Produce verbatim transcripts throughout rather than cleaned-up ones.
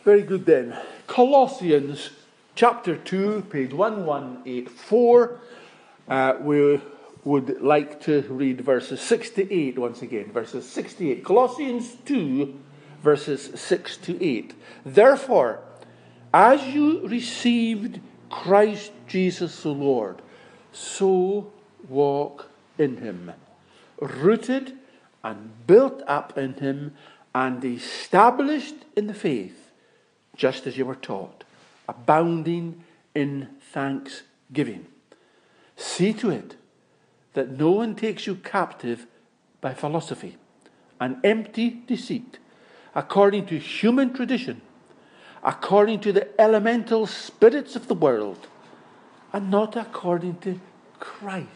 Very good then. Colossians chapter two, page eleven eighty-four. Uh, we would like to read verses six to eight once again. Verses six to eight. Colossians two, verses six to eight. Therefore, as you received Christ Jesus the Lord, so walk in him, rooted and built up in him, and established in the faith, just as you were taught, abounding in thanksgiving. See to it that no one takes you captive by philosophy and empty deceit, according to human tradition, according to the elemental spirits of the world, and not according to Christ.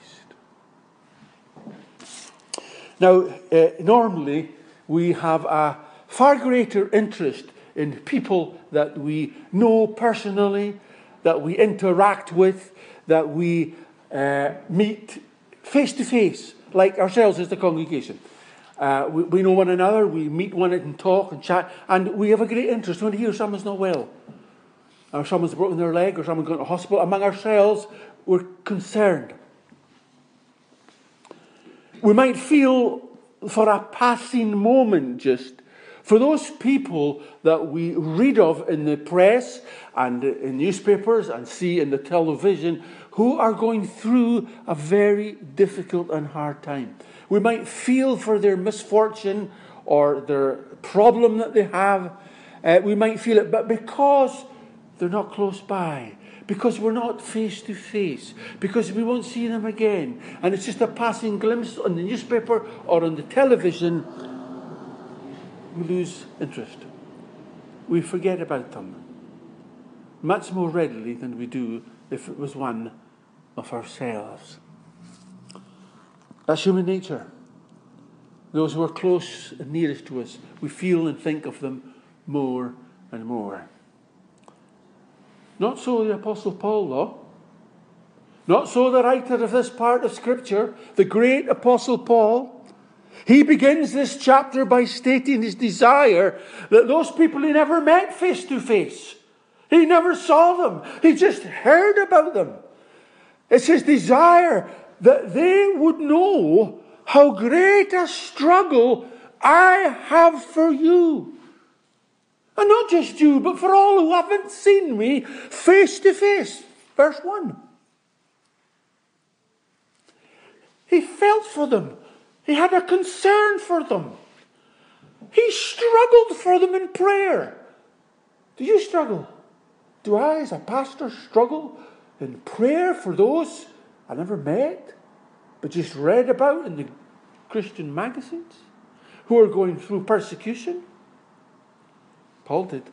Now, uh, normally we have a far greater interest in people that we know personally, that we interact with, that we uh, meet face to face, like ourselves as the congregation. Uh, we, we know one another, we meet one and talk and chat, and we have a great interest when we hear someone's not well, or someone's broken their leg, or someone's gone to hospital. Among ourselves, we're concerned. We might feel for a passing moment just for those people that we read of in the press and in newspapers and see in the television who are going through a very difficult and hard time. We might feel for their misfortune or their problem that they have. Uh, we might feel it, but because they're not close by, because we're not face to face, because we won't see them again, and it's just a passing glimpse on the newspaper or on the television, we lose interest. We forget about them much more readily than we do if it was one of ourselves. That's human nature. Those who are close and nearest to us, we feel and think of them more and more. Not so the Apostle Paul, though. Not so the writer of this part of Scripture, the great Apostle Paul. He begins this chapter by stating his desire that those people he never met face to face, he never saw them, he just heard about them. It's his desire that they would know how great a struggle I have for you. And not just you, but for all who haven't seen me face to face. Verse one. He felt for them. He had a concern for them. He struggled for them in prayer. Do you struggle? Do I, as a pastor, struggle in prayer for those I never met, but just read about in the Christian magazines, who are going through persecution? Paul did.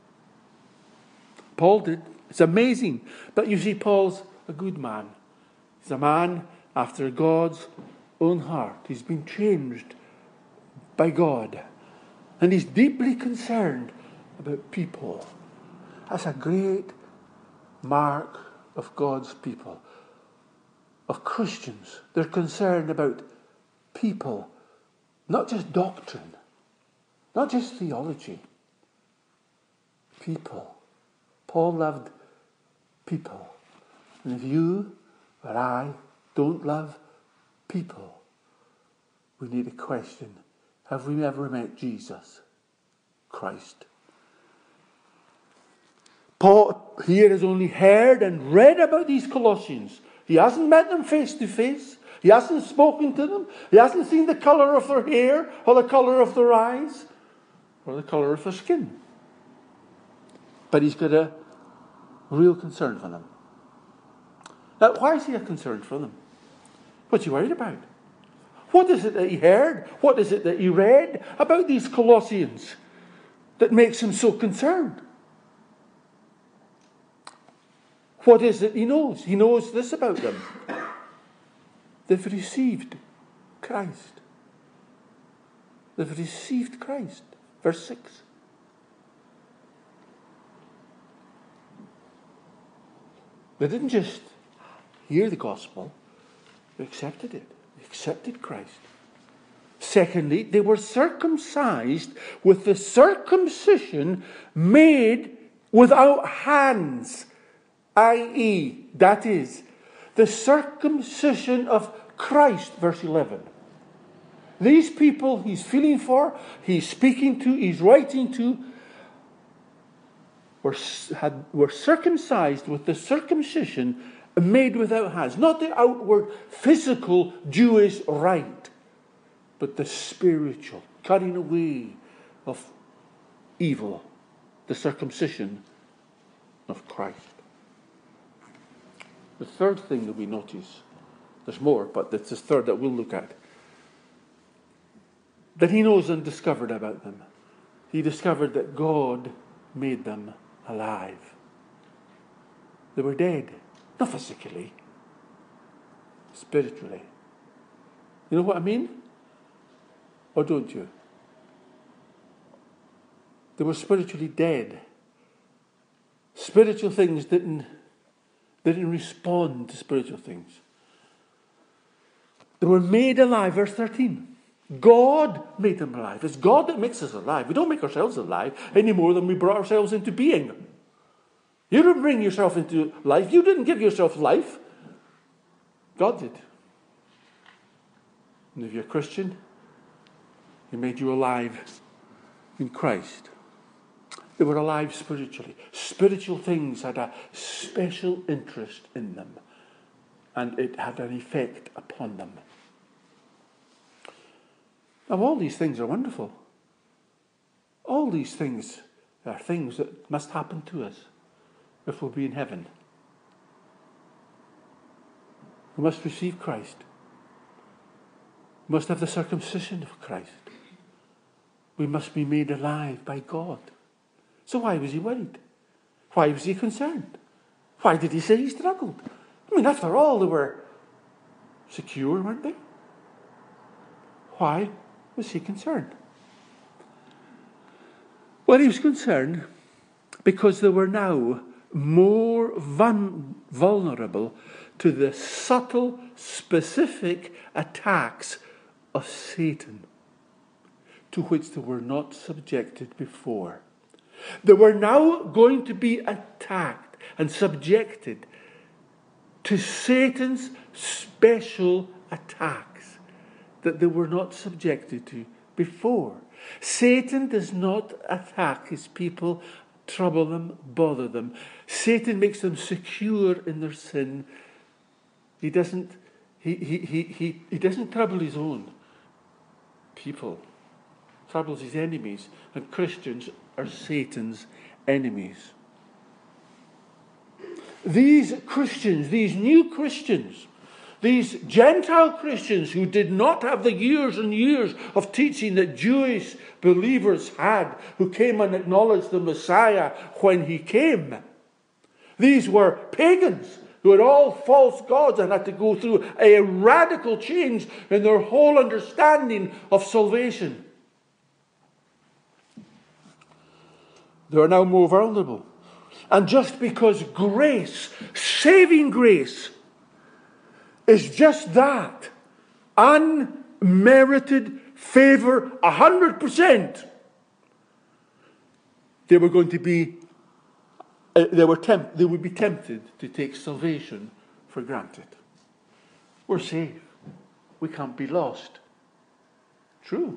Paul did. It's amazing. But you see, Paul's a good man. He's a man after God's own heart. He's been changed by God. And he's deeply concerned about people. That's a great mark of God's people, of Christians. They're concerned about people, not just doctrine, not just theology. People. Paul loved people. And if you or I don't love people, we need to question, have we ever met Jesus Christ? Paul here has only heard and read about these Colossians. He hasn't met them face to face. He hasn't spoken to them. He hasn't seen the colour of their hair or the colour of their eyes or the colour of their skin. But he's got a real concern for them. Now, why is he a concern for them? What's he worried about? What is it that he heard? What is it that he read about these Colossians that makes him so concerned? What is it he knows? He knows this about them. They've received Christ. They've received Christ. Verse six. They didn't just hear the gospel, they accepted it. They accepted Christ. Secondly, they were circumcised with the circumcision made without hands, that is, that is, the circumcision of Christ, verse eleven. These people he's feeling for, he's speaking to, he's writing to, were, had, were circumcised with the circumcision made without hands. Not the outward, physical Jewish rite, but the spiritual, cutting away of evil, the circumcision of Christ. The third thing that we notice, there's more, but it's the third that we'll look at, that he knows and discovered about them. He discovered that God made them alive. They were dead, not physically, spiritually. You know what I mean? Or don't you? They were spiritually dead. Spiritual things didn't, didn't respond to spiritual things. They were made alive, verse thirteen. God made them alive. It's God that makes us alive. We don't make ourselves alive any more than we brought ourselves into being. You didn't bring yourself into life. You didn't give yourself life. God did. And if you're a Christian, He made you alive in Christ. They were alive spiritually. Spiritual things had a special interest in them, and it had an effect upon them. Now, all these things are wonderful. All these things are things that must happen to us if we'll be in heaven. We must receive Christ. We must have the circumcision of Christ. We must be made alive by God. So why was he worried? Why was he concerned? Why did he say he struggled? I mean, after all, they were secure, weren't they? Why was he concerned? Well, he was concerned because they were now more vul- vulnerable to the subtle, specific attacks of Satan, to which they were not subjected before. They were now going to be attacked and subjected to Satan's special attacks that they were not subjected to before. Satan does not attack his people, trouble them, bother them. Satan makes them secure in their sin. He doesn't, he, he, he, he, he doesn't trouble his own people. He troubles his enemies. And Christians are Satan's enemies. These Christians, these new Christians, these Gentile Christians who did not have the years and years of teaching that Jewish believers had, who came and acknowledged the Messiah when he came. These were pagans who had all false gods and had to go through a radical change in their whole understanding of salvation. They are now more vulnerable. And just because grace, saving grace, is just that, unmerited favor, a hundred percent, they were going to be, uh, they were temp- they would be tempted to take salvation for granted. We're saved. We can't be lost. True.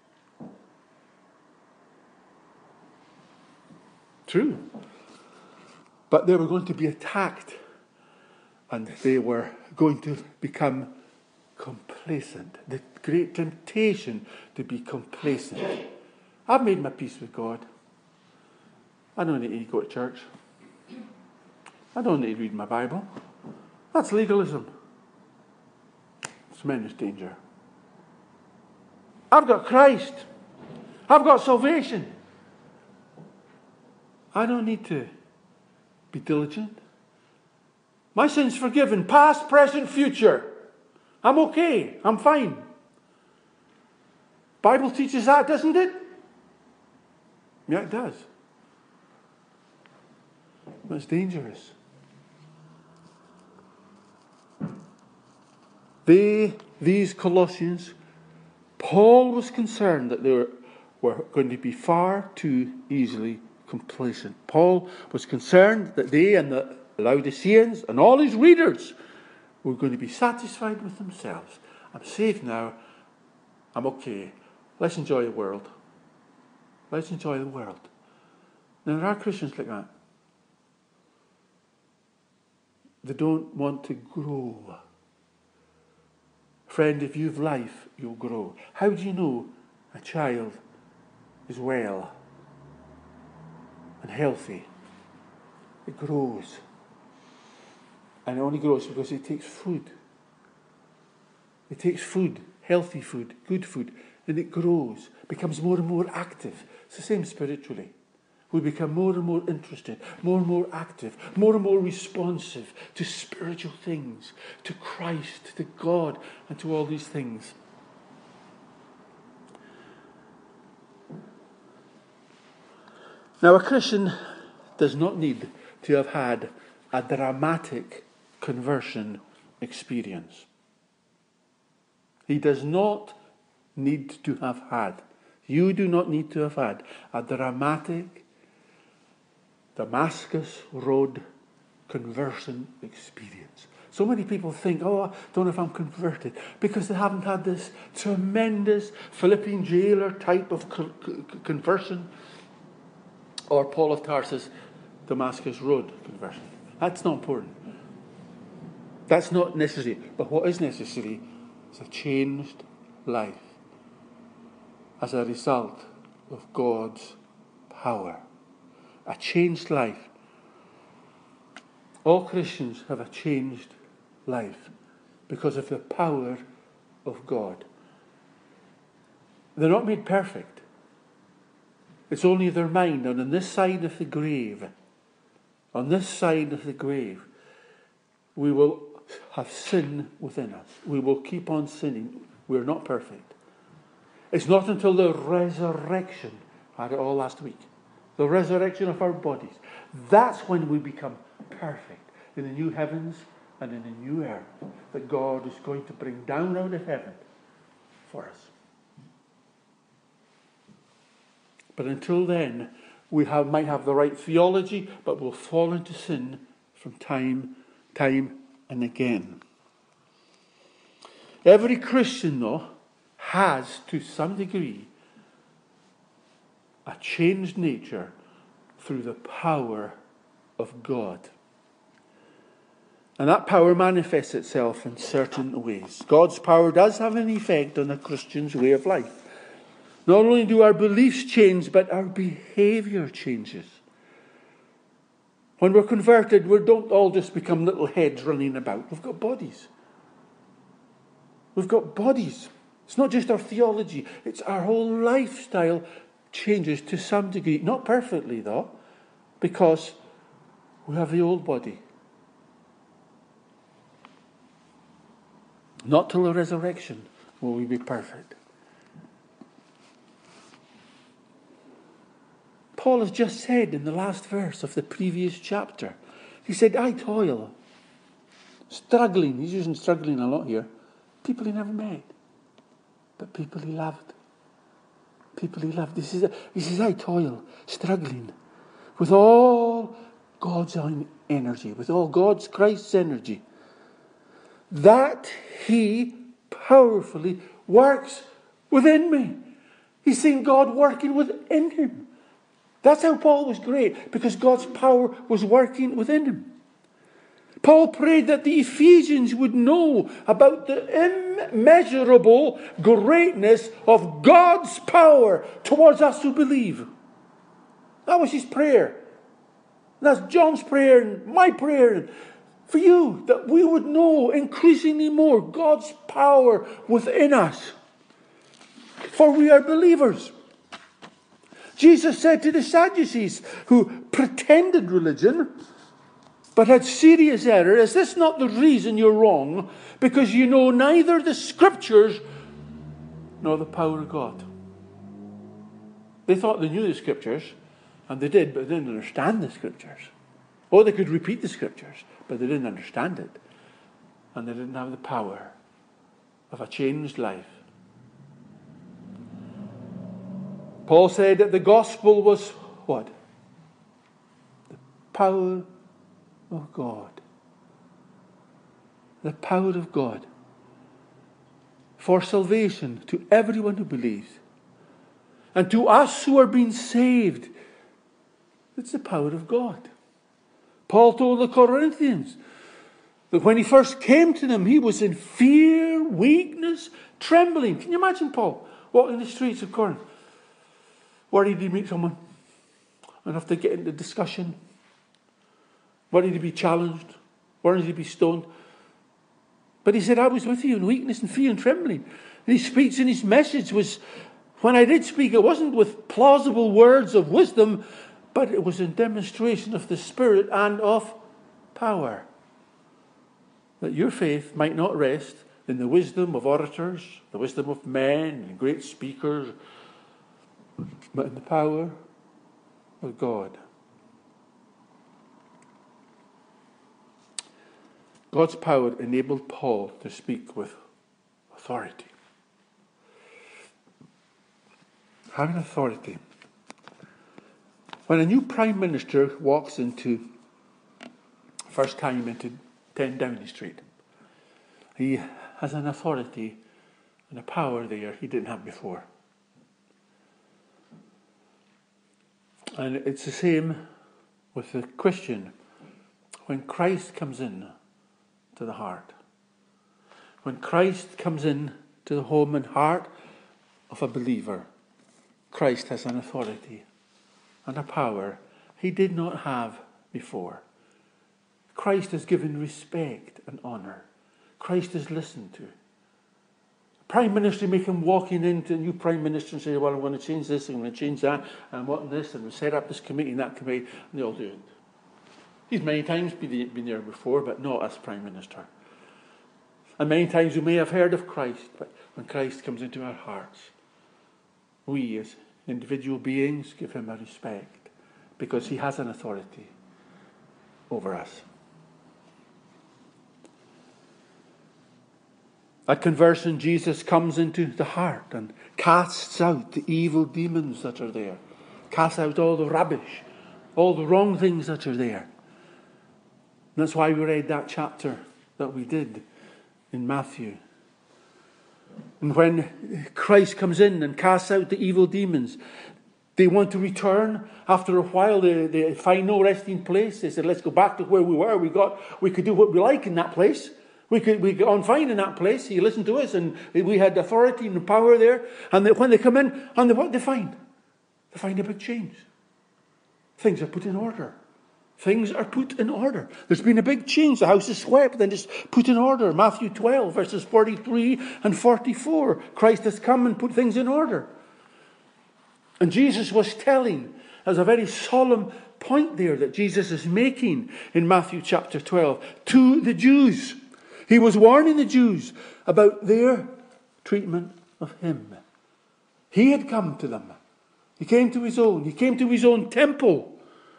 True. But they were going to be attacked, and they were going to become complacent. The great temptation to be complacent. I've made my peace with God. I don't need to go to church. I don't need to read my Bible. That's legalism. It's tremendous danger. I've got Christ. I've got salvation. I don't need to be diligent. My sin's forgiven, past, present, future. I'm okay. I'm fine. Bible teaches that, doesn't it? Yeah, it does. But it's dangerous. They, these Colossians, Paul was concerned that they were, were going to be far too easily complacent. Paul was concerned that they and the Laodiceans and all his readers were going to be satisfied with themselves. I'm saved now. I'm okay. Let's enjoy the world. Let's enjoy the world. Now, there are Christians like that. They don't want to grow. Friend, if you've life, you'll grow. How do you know a child is well and healthy? It grows. And it only grows because it takes food. It takes food, healthy food, good food, and it grows, becomes more and more active. It's the same spiritually. We become more and more interested, more and more active, more and more responsive to spiritual things, to Christ, to God, and to all these things. Now, a Christian does not need to have had a dramatic conversion experience. He does not need to have had, you do not need to have had a dramatic Damascus Road conversion experience. So many people think, oh, I don't know if I'm converted, because they haven't had this tremendous Philippian jailer type of co- co- conversion, or Paul of Tarsus Damascus Road conversion. That's not important. That's not necessary. But what is necessary is a changed life as a result of God's power. A changed life. All Christians have a changed life because of the power of God. They're not made perfect. It's only their mind. And on this side of the grave, on this side of the grave, we will have sin within us. We will keep on sinning. We're not perfect. It's not until the resurrection, I had it all last week, the resurrection of our bodies, that's when we become perfect in the new heavens and in the new earth that God is going to bring down out of heaven for us. But until then, we have, might have the right theology, but we'll fall into sin from time, time and again. Every Christian, though, has, to some degree, a changed nature through the power of God. And that power manifests itself in certain ways. God's power does have an effect on a Christian's way of life. Not only do our beliefs change, but our behavior changes. When we're converted, we don't all just become little heads running about. We've got bodies. We've got bodies. It's not just our theology. It's our whole lifestyle changes to some degree. Not perfectly, though, because we have the old body. Not till the resurrection will we be perfect. Paul has just said in the last verse of the previous chapter, he said, I toil, struggling. He's using struggling a lot here. People he never met, but people he loved. People he loved. He says, he says, I toil, struggling with all God's own energy, with all God's, Christ's energy, that he powerfully works within me. He's seen God working within him. That's how Paul was great, because God's power was working within him. Paul prayed that the Ephesians would know about the immeasurable greatness of God's power towards us who believe. That was his prayer. That's John's prayer and my prayer for you, that we would know increasingly more God's power within us. For we are believers. Jesus said to the Sadducees, who pretended religion, but had serious error, is this not the reason you're wrong? Because you know neither the Scriptures nor the power of God. They thought they knew the Scriptures, and they did, but they didn't understand the Scriptures. Or they could repeat the Scriptures, but they didn't understand it. And they didn't have the power of a changed life Paul said that the gospel was what? The power of God. The power of God for salvation to everyone who believes. And to us who are being saved, it's the power of God. Paul told the Corinthians that when he first came to them, he was in fear, weakness, trembling. Can you imagine Paul walking the streets of Corinth? Worried he'd meet someone and have to get into discussion. Worried he'd be challenged. Worried he'd be stoned. But he said, I was with you in weakness and fear and trembling. And his speech and his message was, when I did speak, it wasn't with plausible words of wisdom, but it was in demonstration of the Spirit and of power. That your faith might not rest in the wisdom of orators, the wisdom of men and great speakers, but in the power of God. God's power enabled Paul to speak with authority. Having authority. When a new Prime Minister walks into, first time into ten Downing Street, he has an authority and a power there he didn't have before. And it's the same with the Christian. When Christ comes in to the heart, when Christ comes in to the home and heart of a believer, Christ has an authority and a power he did not have before. Christ is given respect and honour. Christ is listened to. Prime Minister make him walking into a new Prime Minister and say, well, I'm going to change this, I'm going to change that, and what and this, and we'll set up this committee and that committee, and they all do it. He's many times been, been there before, but not as Prime Minister. And many times we may have heard of Christ, but when Christ comes into our hearts, we as individual beings give him a respect, because he has an authority over us. At conversion, Jesus comes into the heart and casts out the evil demons that are there. Casts out all the rubbish, all the wrong things that are there. And that's why we read that chapter that we did in Matthew. And when Christ comes in and casts out the evil demons, they want to return. After a while, they, they find no resting place. They said, let's go back to where we were. We got, we could do what we like in that place. We could we got on fine in that place. He listened to us, and we had authority and power there. And they, when they come in, and they, what they find? They find a big change. Things are put in order. Things are put in order. There's been a big change. The house is swept, then just put in order. Matthew twelve, verses forty-three and forty-four. Christ has come and put things in order. And Jesus was telling, there's a very solemn point there that Jesus is making in Matthew chapter twelve to the Jews. He was warning the Jews about their treatment of him. He had come to them. He came to his own. He came to his own temple.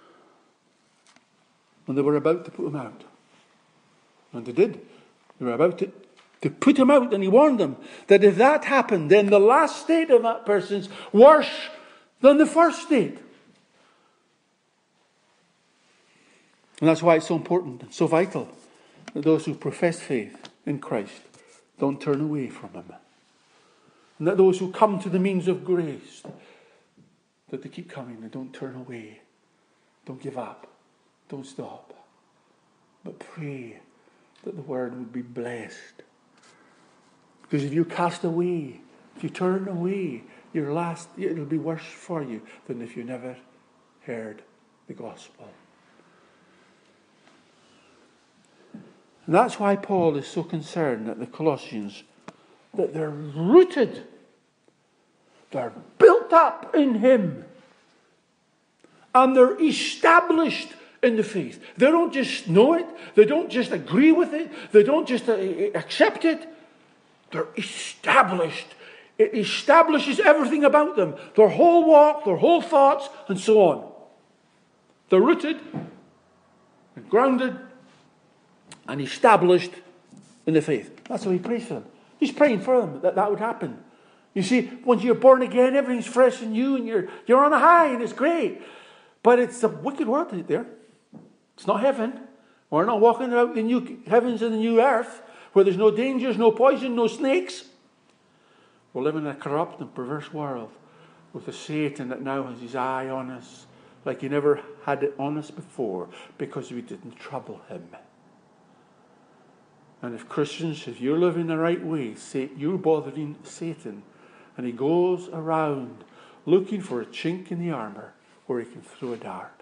And they were about to put him out. And they did. They were about to, to put him out. And he warned them that if that happened, then the last state of that person's worse than the first state. And that's why it's so important and so vital that those who profess faith in Christ don't turn away from him. And that those who come to the means of grace, that they keep coming and don't turn away. Don't give up. Don't stop. But pray that the word would be blessed. Because if you cast away, if you turn away, your last, it'll be worse for you than if you never heard the gospel. And that's why Paul is so concerned that the Colossians, that they're rooted, they're built up in him, and they're established in the faith. They don't just know it, they don't just agree with it, they don't just accept it, they're established. It establishes everything about them, their whole walk, their whole thoughts, and so on. They're rooted and grounded and established in the faith. That's how he prays for them. He's praying for them that that would happen. You see, when you're born again, everything's fresh and new, and you're you're on a high, and it's great. But it's a wicked world out there. It's not heaven. We're not walking out the new heavens and the new earth, where there's no dangers, no poison, no snakes. We're living in a corrupt and perverse world with a Satan that now has his eye on us like he never had it on us before, because we didn't trouble him. And if Christians, if you're living the right way, say you're bothering Satan, and he goes around looking for a chink in the armor where he can throw a dart.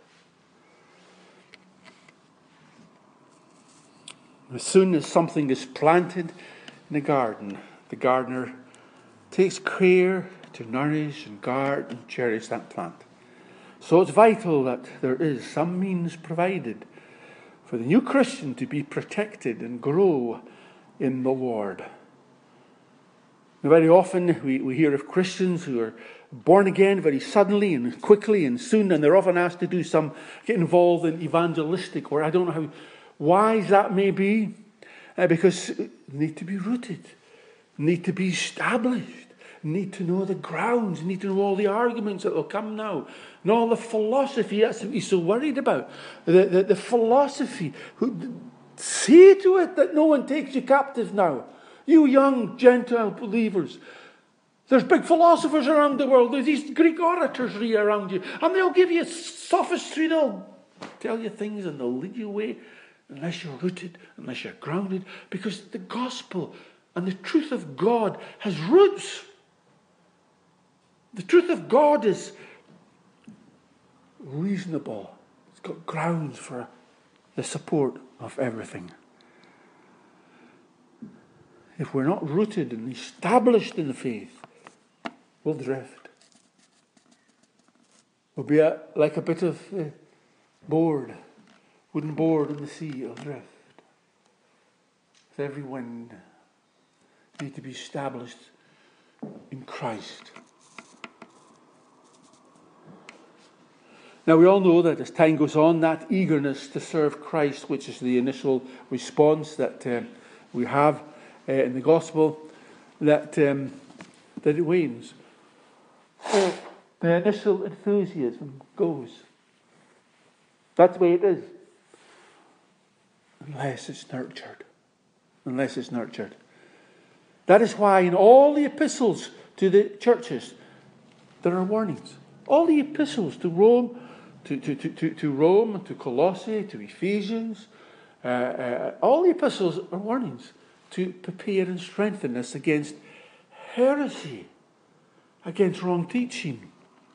As soon as something is planted in the garden, the gardener takes care to nourish and guard and cherish that plant. So it's vital that there is some means provided for the new Christian to be protected and grow in the Lord. Now, very often we, we hear of Christians who are born again very suddenly and quickly and soon, and they're often asked to do some, get involved in evangelistic work. I don't know how wise that may be, uh, because they need to be rooted, need to be established, need to know the grounds, need to know all the arguments that will come now, and all the philosophy that's what he's so worried about. The, the, the philosophy. Who, see to it that no one takes you captive now. You young Gentile believers. There's big philosophers around the world. There's these Greek orators around you. And they'll give you sophistry. They'll tell you things and they'll lead you away unless you're rooted, unless you're grounded. Because the gospel and the truth of God has roots. The truth of God is reasonable. It's got grounds for the support of everything. If we're not rooted and established in the faith, we'll drift. We'll be a, like a bit of uh, board, wooden board in the sea. It'll drift. With every wind, we need to be established in Christ. Now, we all know that as time goes on, that eagerness to serve Christ, which is the initial response that uh, we have uh, in the gospel, that um, that it wanes. The initial enthusiasm goes. That's the way it is. Unless it's nurtured. Unless it's nurtured. That is why in all the epistles to the churches, there are warnings. All the epistles to Rome, To, to, to, to Rome, to Colossae, to Ephesians. Uh, uh, all the epistles are warnings to prepare and strengthen us against heresy, against wrong teaching.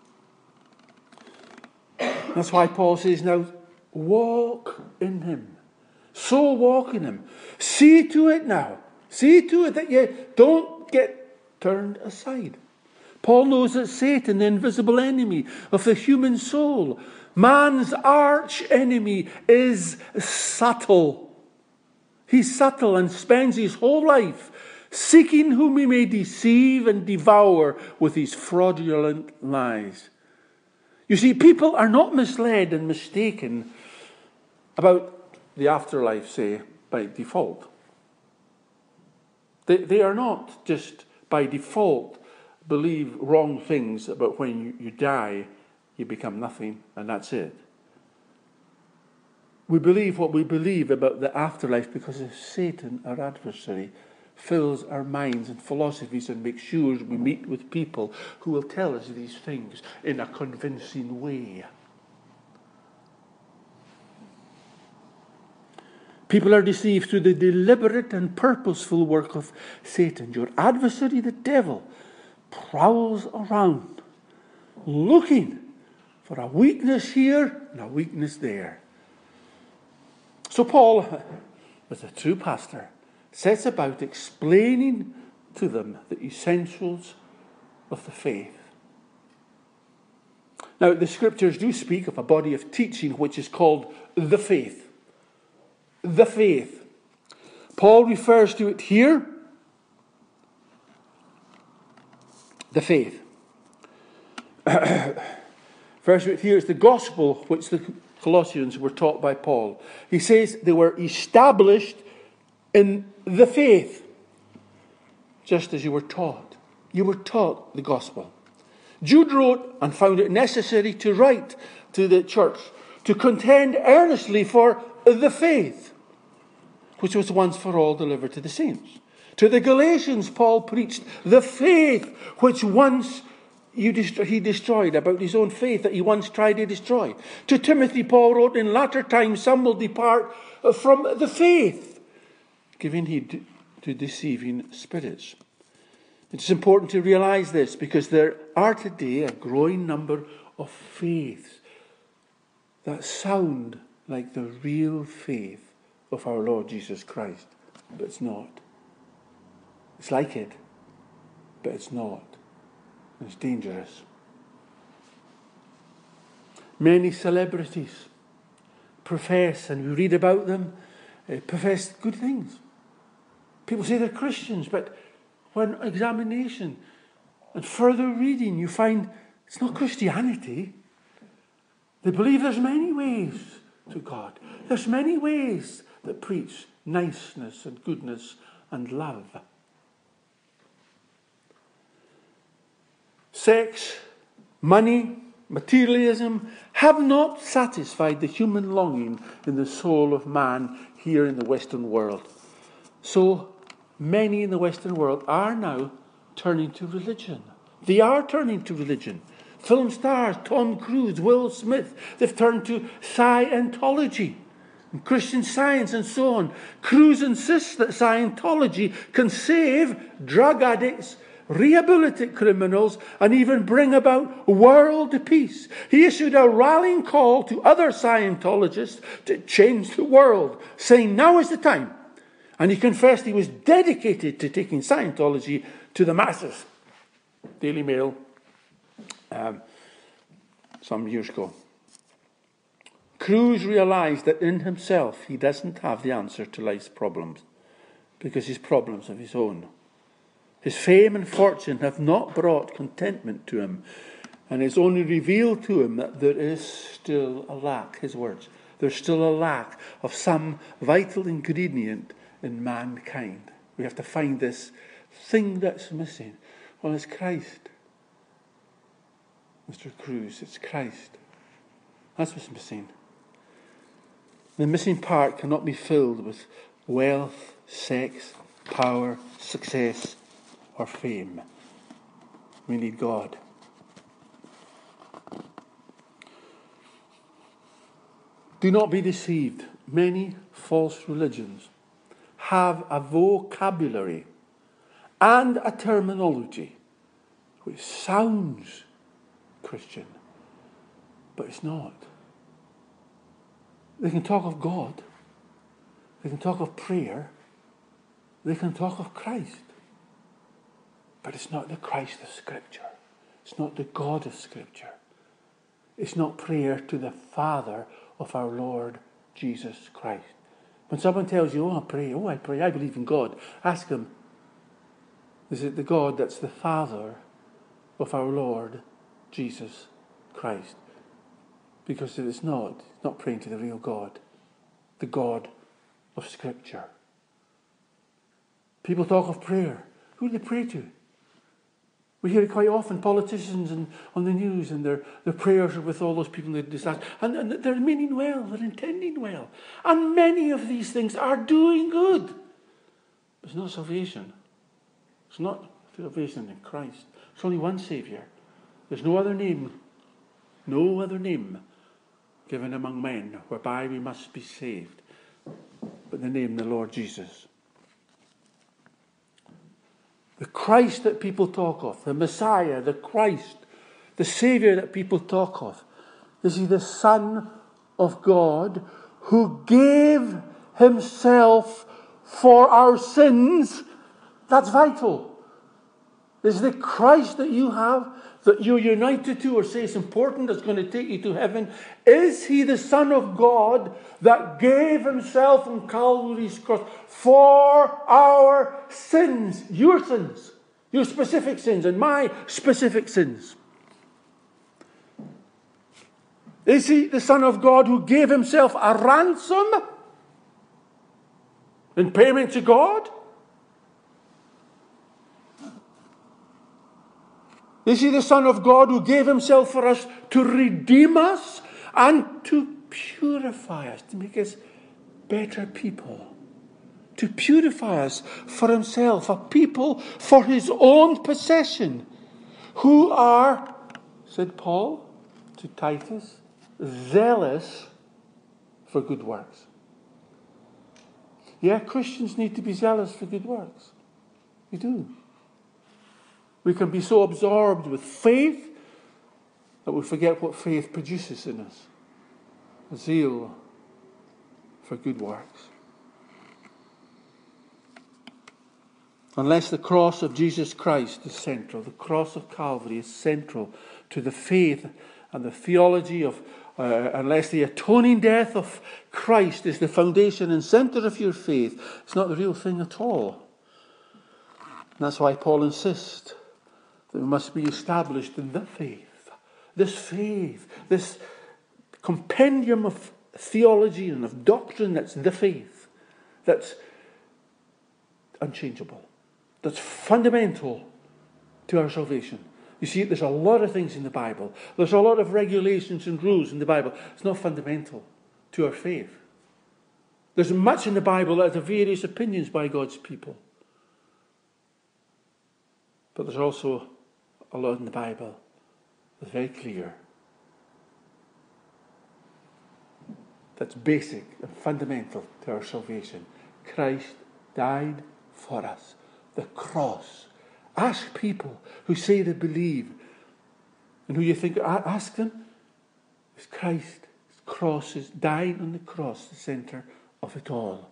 That's why Paul says now, walk in him. So walk in him. See to it now. See to it that you don't get turned aside. Paul knows that Satan, the invisible enemy of the human soul, man's arch enemy, is subtle. He's subtle and spends his whole life seeking whom he may deceive and devour with his fraudulent lies. You see, people are not misled and mistaken about the afterlife, say, by default. They, they are not just by default believe wrong things about when you, you die, you become nothing, and that's it. We believe what we believe about the afterlife because of Satan, our adversary, fills our minds and philosophies and makes sure we meet with people who will tell us these things in a convincing way. People are deceived through the deliberate and purposeful work of Satan. Your adversary, the devil, prowls around looking for a weakness here and a weakness there. So Paul, as a true pastor, sets about explaining to them the essentials of the faith. Now, the scriptures do speak of a body of teaching which is called the faith. The faith. Paul refers to it here. The faith. First, here is the gospel which the Colossians were taught by Paul. He says they were established in the faith, just as you were taught. you were taught the gospel. Jude wrote and found it necessary to write to the church to contend earnestly for the faith which was once for all delivered to the saints. To the Galatians, Paul preached the faith which once you dest- he destroyed, about his own faith that he once tried to destroy. To Timothy, Paul wrote, in latter times some will depart from the faith, giving heed to deceiving spirits. It's important to realize this because there are today a growing number of faiths that sound like the real faith of our Lord Jesus Christ, but it's not. It's like it, but it's not. It's dangerous. Many celebrities profess, and we read about them, uh, profess good things. People say they're Christians, but when examination and further reading, you find it's not Christianity. They believe there's many ways to God. There's many ways that preach niceness and goodness and love. Sex, money, materialism have not satisfied the human longing in the soul of man here in the Western world. So many in the Western world are now turning to religion. They are turning to religion. Film stars, Tom Cruise, Will Smith, they've turned to Scientology and Christian Science and so on. Cruise insists that Scientology can save drug addicts, rehabilitate criminals, and even bring about world peace. He issued a rallying call to other Scientologists to change the world, saying now is the time. And he confessed he was dedicated to taking Scientology to the masses. Daily Mail, um, some years ago. Cruz realized that in himself he doesn't have the answer to life's problems because his problems of his own. His fame and fortune have not brought contentment to him, and it's only revealed to him that there is still a lack, his words, there's still a lack of some vital ingredient in mankind. We have to find this thing that's missing. Well, it's Christ. Mister Cruz, it's Christ. That's what's missing. The missing part cannot be filled with wealth, sex, power, success, or fame. We need God. Do not be deceived. Many false religions have a vocabulary and a terminology which sounds Christian, but it's not. They can talk of God, they can talk of prayer, they can talk of Christ, but it's not the Christ of Scripture. It's not the God of Scripture. It's not prayer to the Father of our Lord Jesus Christ. When someone tells you, oh, I pray, oh, I pray, I believe in God, ask them, is it the God that's the Father of our Lord Jesus Christ? Because if it's not, it's not praying to the real God, the God of Scripture. People talk of prayer. Who do they pray to? We hear it quite often, politicians and on the news, and their, their prayers are with all those people in disaster. And, and they're meaning well, they're intending well. And many of these things are doing good. But it's not salvation. It's not salvation in Christ. There's only one Saviour. There's no other name, no other name given among men whereby we must be saved, but the name the Lord Jesus. The Christ that people talk of, the Messiah, the Christ, the Saviour that people talk of, is he the Son of God who gave himself for our sins? That's vital. Is the Christ that you have, that you're united to or say it's important, that's going to take you to heaven, is he the Son of God that gave himself on Calvary's cross for our sins, your sins, your specific sins and my specific sins? Is he the Son of God who gave himself a ransom in payment to God? You see, the Son of God who gave himself for us to redeem us and to purify us, to make us better people, to purify us for himself, a people for his own possession, who are, said Paul to Titus, zealous for good works. Yeah, Christians need to be zealous for good works. We do. We can be so absorbed with faith that we forget what faith produces in us. A zeal for good works. Unless the cross of Jesus Christ is central, the cross of Calvary is central to the faith and the theology of, uh, unless the atoning death of Christ is the foundation and centre of your faith, it's not the real thing at all. And that's why Paul insists that we must be established in the faith. This faith, this compendium of theology and of doctrine that's the faith, that's unchangeable, that's fundamental to our salvation. You see, there's a lot of things in the Bible. There's a lot of regulations and rules in the Bible. It's not fundamental to our faith. There's much in the Bible that has various opinions by God's people. But there's also a lot in the Bible that's very clear. That's basic and fundamental to our salvation. Christ died for us. The cross. Ask people who say they believe and who you think, ask them, is Christ's cross, is dying on the cross, the centre of it all.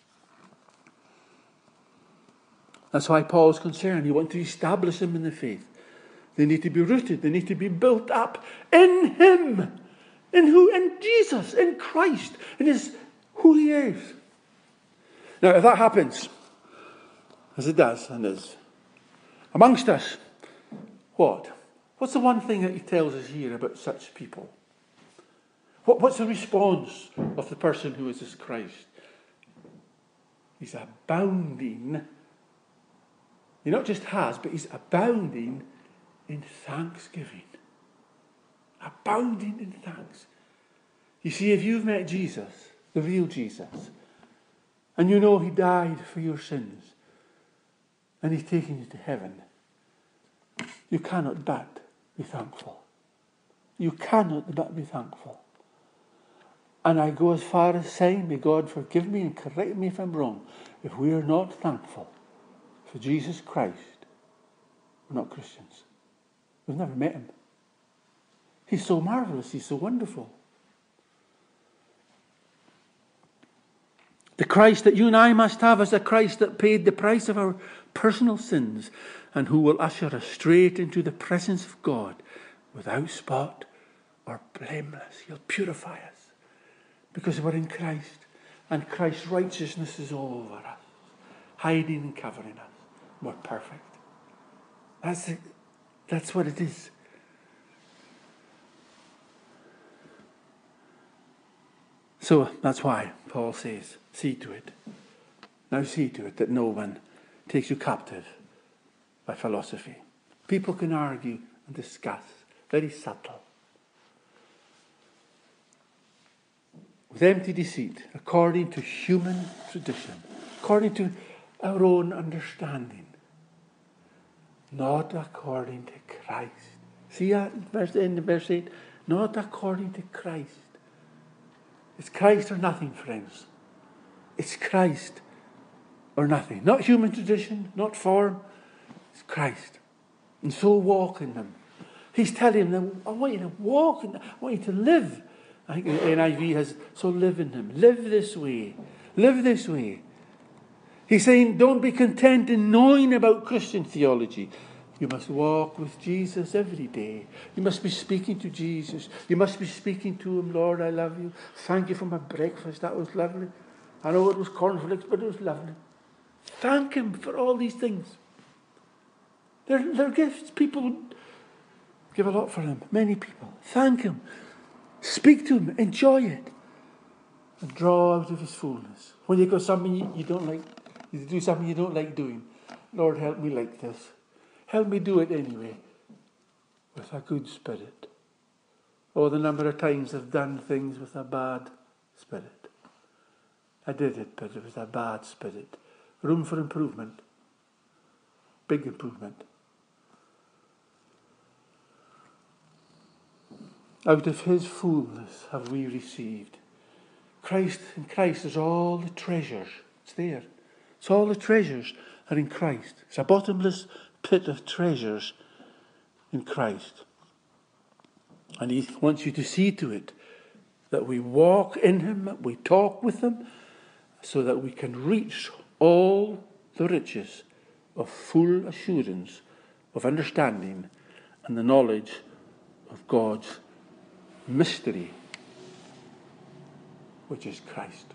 That's why Paul's concerned. He wants to establish them in the faith. They need to be rooted. They need to be built up in Him. In who? In Jesus, in Christ, in His who He is. Now, if that happens, as it does and is, amongst us, what? What's the one thing that he tells us here about such people? What, what's the response of the person who is this Christ? He's abounding. He not just has, but he's abounding in thanksgiving. Abounding in thanks. You see, if you've met Jesus, the real Jesus, and you know he died for your sins, and he's taking you to heaven, you cannot but be thankful. You cannot but be thankful. And I go as far as saying, may God forgive me and correct me if I'm wrong, if we are not thankful for Jesus Christ, we're not Christians. We've never met him. He's so marvellous, he's so wonderful. The Christ that you and I must have is a Christ that paid the price of our personal sins and who will usher us straight into the presence of God without spot or blameless. He'll purify us because we're in Christ and Christ's righteousness is all over us, hiding and covering us. We're perfect. That's it. That's what it is. So that's why Paul says, see to it. Now see to it that no one takes you captive by philosophy. People can argue and discuss, very subtle, with empty deceit, according to human tradition, according to our own understanding, not according to Christ. See that in verse eight? Not according to Christ. It's Christ or nothing, friends. It's Christ or nothing. Not human tradition, not form. It's Christ. And so walk in them. He's telling them, I want you to walk in them. I want you to live. I think the N I V has, so live in him. Live this way. Live this way. He's saying, don't be content in knowing about Christian theology. You must walk with Jesus every day. You must be speaking to Jesus. You must be speaking to him, Lord, I love you. Thank you for my breakfast. That was lovely. I know it was cornflakes, but it was lovely. Thank him for all these things. They're, they're gifts. People give a lot for them. Many people. Thank him. Speak to him. Enjoy it. And draw out of his fullness. When you've got something you, you don't like, you do something you don't like doing. Lord, help me like this. Help me do it anyway. with a good spirit. Oh, the number of times I've done things with a bad spirit. I did it, but it was a bad spirit. Room for improvement. Big improvement. Out of his fullness have we received. Christ, in Christ is all the treasures. It's there. It's all the treasures are in Christ. It's a bottomless pit of treasures in Christ. And he wants you to see to it that we walk in him, we talk with him, so that we can reach all the riches of full assurance, of understanding, and the knowledge of God's mystery, which is Christ.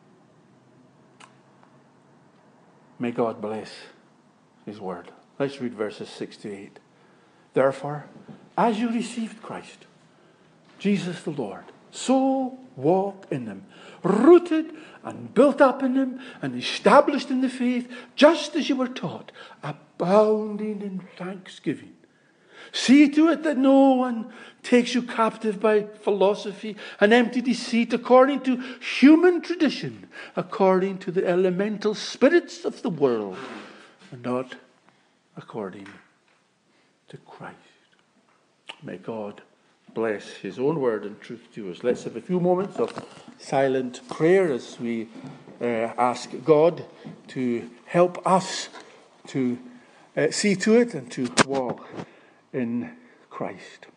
May God bless his word. Let's read verses six to eight. Therefore, as you received Christ, Jesus the Lord, so walk in him, rooted and built up in him and established in the faith, just as you were taught, abounding in thanksgiving. See to it that no one takes you captive by philosophy and empty deceit, according to human tradition, according to the elemental spirits of the world, and not according to Christ. May God bless his own word and truth to us. Let's have a few moments of silent prayer as we uh, ask God to help us to uh, see to it and to walk in Christ.